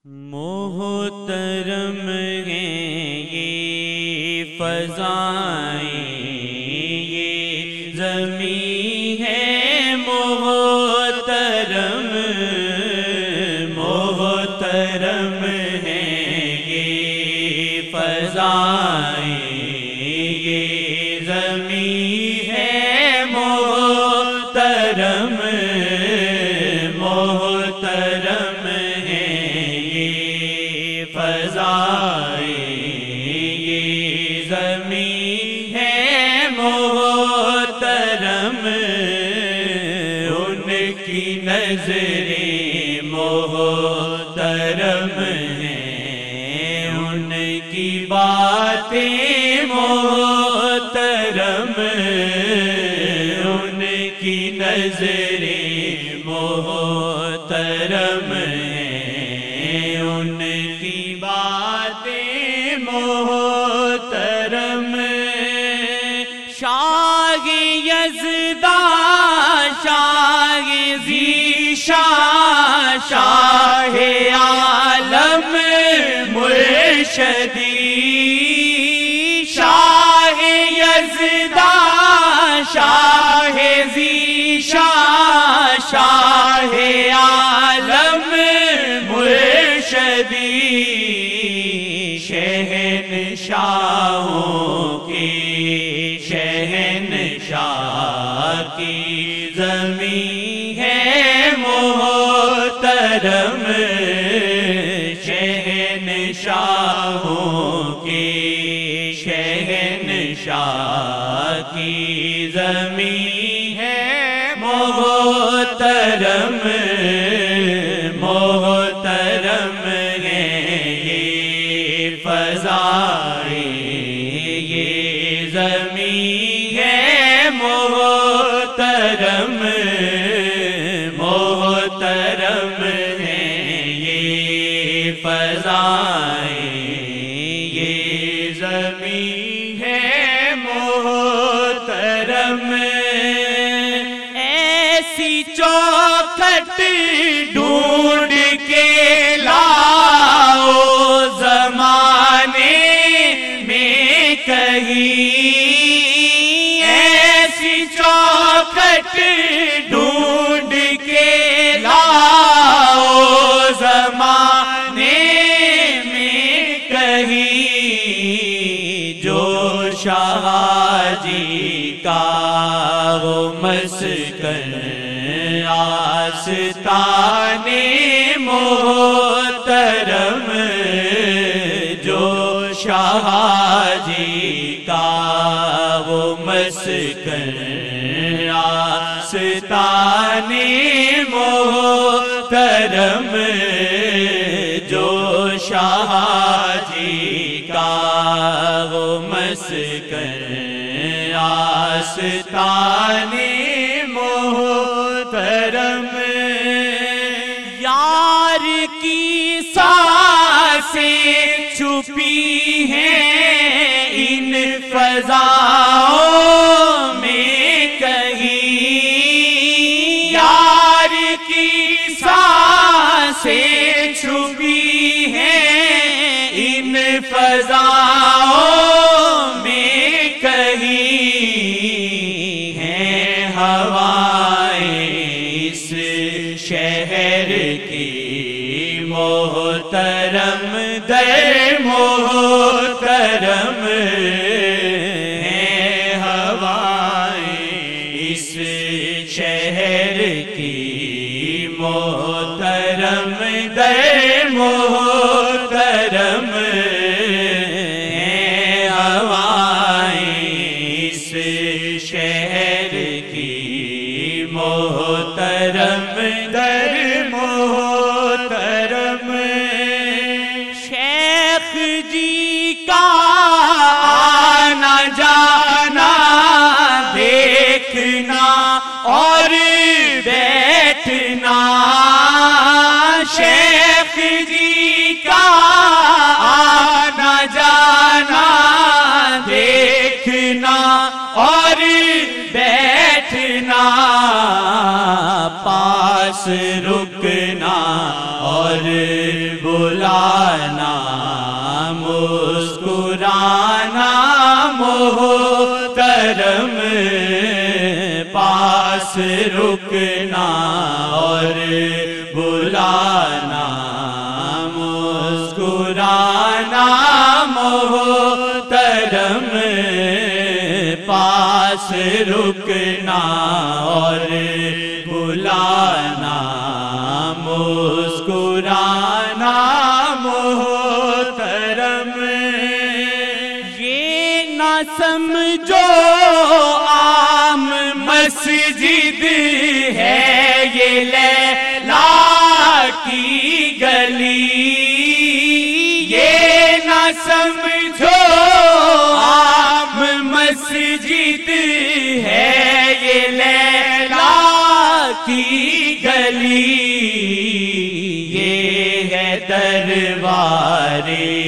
محترم ہیں یہ فضائیں، یہ زمین ہے محترم، محترم ہیں یہ فضائیں، یہ زمین ہے محترم، محترم فضائیں، یہ زمین ہے محترم، ان کی نظریں محترم ہیں، ان کی باتیں محترم، ان کی نظریں محترم ہیں، ان کی باتیں محترم۔ شاہ یزداں شاہ ذیشان شاہ عالم مرشدی، شاہ یزداں شاہ ذیشان شاہ عالم مرشدی، شہنشاہوں کی شہنشاہ کی زمین ہے محترم، شہنشاہوں کی شہنشاہ کی زمین ہے محترم، محترم فضائیں، یہ زمین ہے محترم، محترم ہیں یہ فضائیں، یہ زمین ہے محترم۔ ایسی چوکھٹ ڈھونڈ کے لاؤ زمانے میں کہیں، ایسی چوکھٹ ڈھونڈ کے لاؤ زمانے میں کہیں، جو شاہ جی کا وہ مسکن آستانے محترم، جو شاہ جی کا وہ مسکن آستانے محترم، جو شاہ جی کا وہ مسکن آستانے محترم۔ یار کی سانسیں چھپی ہیں ان فضاؤں میں کہیں، یار کی سانسیں چھپی ہیں ان فضاؤں میں کہیں، ہیں ہوائیں اس شہر کی محترم در محترم، ہیں ہوائیں اس شہر کی محترم در محترم، ہیں ہوائیں اس شہر کی محترم در محترم۔ شیخ جی کا آنا جانا دیکھنا اور بیٹھنا، شیخ جی کا آنا جانا دیکھنا اور بیٹھنا، پاس رکنا اور بولا رکنا اور بلانا مسکرانا محترم، یہ نہ سمجھو عام مسجد ہے یہ لیلا کی گلی، یہ نہ سمجھو عام مسجد ہے یہ لیلا کی گلی، یہ ہے دربار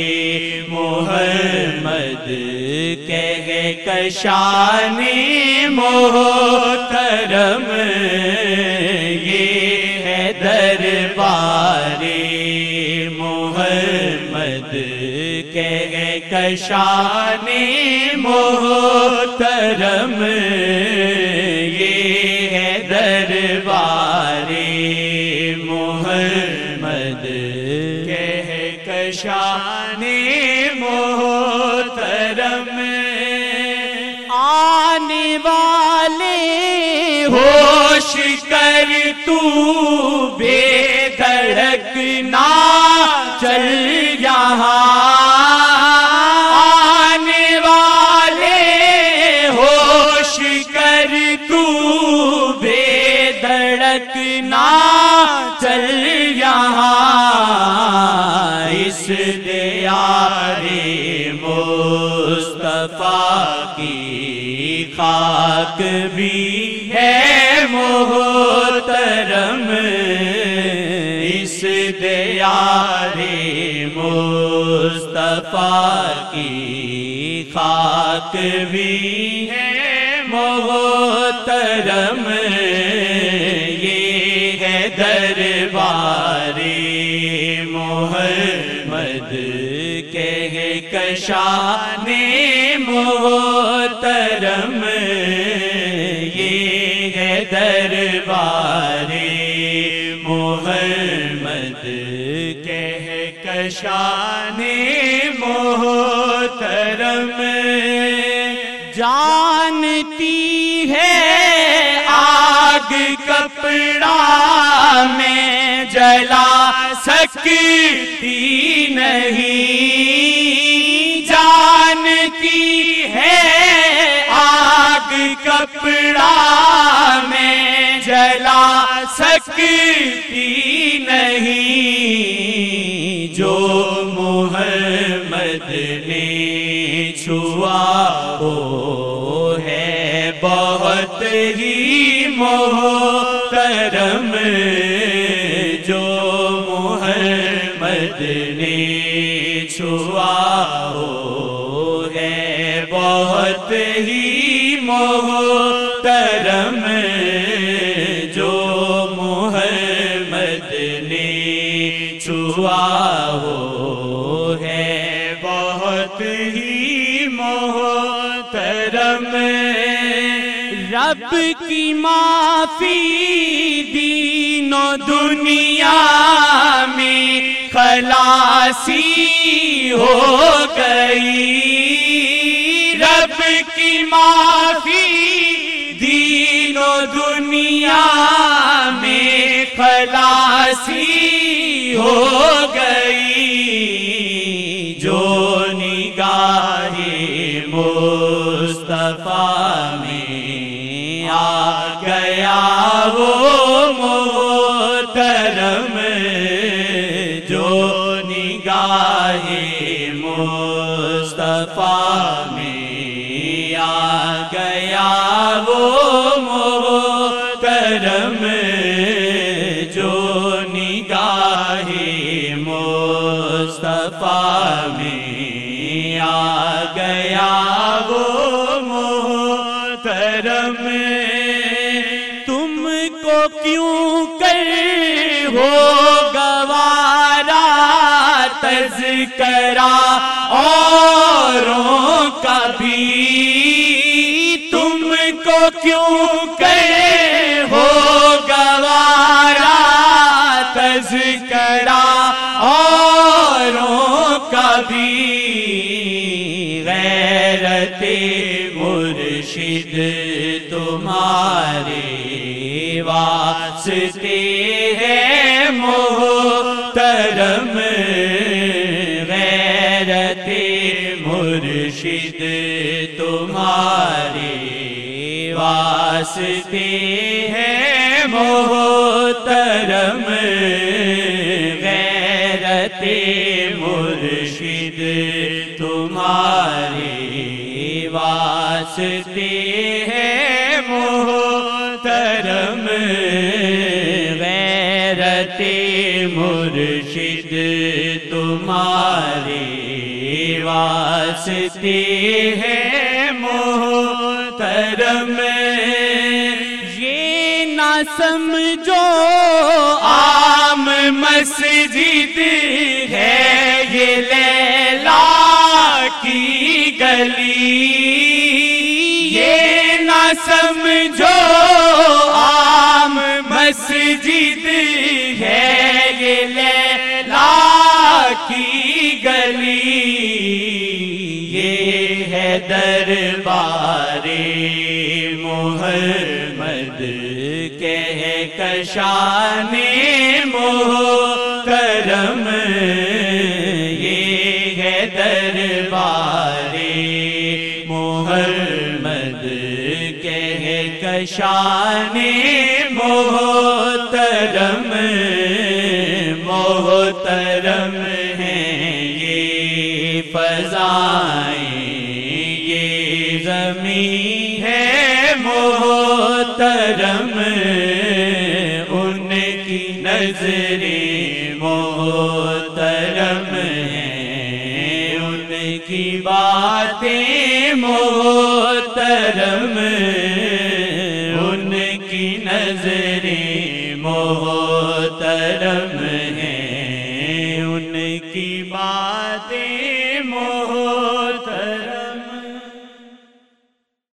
محمد کہکشان محترم، یہ ہے دربار محمد کہکشان محترم، یہ ہے دربار محمد کہکشان محترم، آنے والے ہوش کر تو بے دھڑک نہ چل یہاں، آنے والے ہوش کر تو بے دھڑک نہ چل یہاں، اس دیار مصطفیٰ کی خاک بھی ہے محترم، اس دیار مصطفیٰ کی خاک بھی ہے محترم، یہ ہے دربار محمد کہکشان محترم، یہ ہے دربار محمد کہکشان محترم، جانتی ہے آگ کپڑا میں جلا سکتی نہیں، جانتی ہے آگ کپڑا میں جلا سکتی نہیں، جو محمد نے چھوا وہ ہے بہت ہی محترم، جو محمد نے چھوا وہ ہے بہت ہی محترم، جو محمد نے چھوا وہ ہے بہت ہی محترم، رب کی معافی دین و دنیا میں خلاصی ہو گئی، رب کی معافی دین و دنیا میں خلاصی ہو گئی، جو نگاہ مصطفیٰ میں آ گیا وہ محترم، جو نگاہ مصطفیٰ میں آ گیا وہ محترم، جو نگاہ مصطفیٰ میں آ گیا وہ محترم، تم کو کیوں کر ہو گوارا تذکرہ اوروں کا بھی، تم کو کیوں کر ہو گوارا تذکرہ اوروں کا بھی، غیرت مرشد محترم غیرت مرشد تمہارے واسطے ہے محترم غیرت مرشد تمہارے واسطے ہے محترم غیرت مرشد تمہارے واسطے ہے محترم یہ نہ سمجھو عام مسجد ہے یہ لیلا کی گلی یہ نہ سمجھو عام مسجد ہے یہ لیلا کی گلی یہ ہے دربار محمد کہکشان محترم یہ ہے دربار محمد کہکشان محترم محترم ہیں یہ فضائیں یہ زمین ہے محترم ان کی نظریں محترم ہیں ان کی باتیں محترم ان کی نظریں محترم